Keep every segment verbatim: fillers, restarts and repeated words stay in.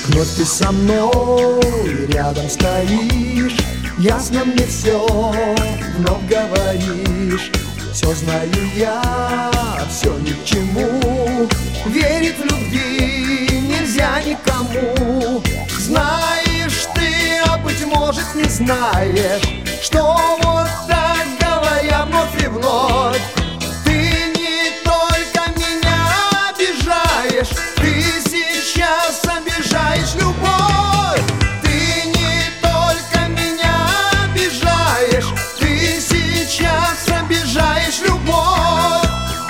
Вновь ты со мной рядом стоишь, ясно мне все вновь говоришь. Все знаю я, все ни к чему, верить в любви нельзя никому. Знаешь ты, а быть может не знаешь, что вот так говоря вновь и вновь, ты не только меня обижаешь, ты сейчас обижаешь любовь. Ты не только меня обижаешь, ты сейчас обижаешь любовь.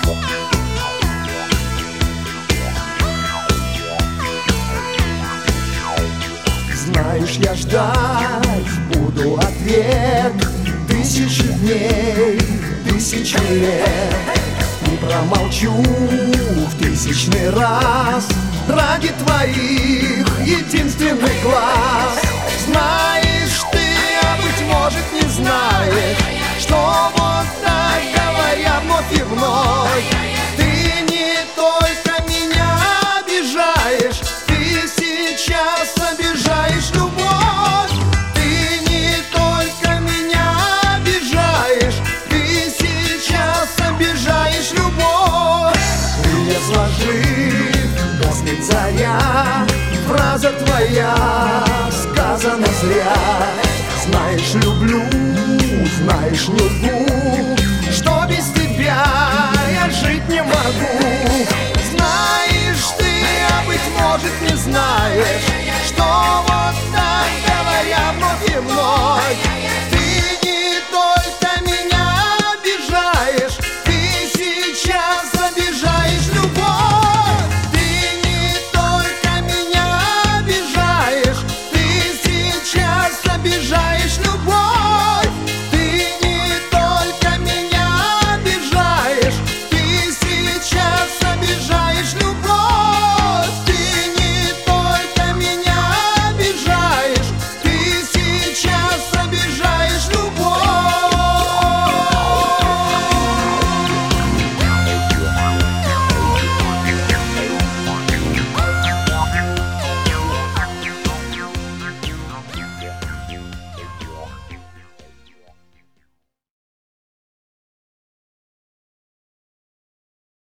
Знаешь, я ждать буду ответ тысячи дней, тысячи лет. Не промолчу в тысячный раз ради твоих единственных глаз. Знаешь ты, а быть может не знаешь, что вот так говоря вновь и вновь, ты не только меня обижаешь, ты сейчас обижаешь любовь. Ты не только меня обижаешь, ты сейчас обижаешь любовь. Крылья сложив, гаснет заря, фраза твоя сказана зря. Знаешь, люблю, знаешь, не лгу, что без тебя я жить не могу. Знаешь ты, а быть может не знаешь,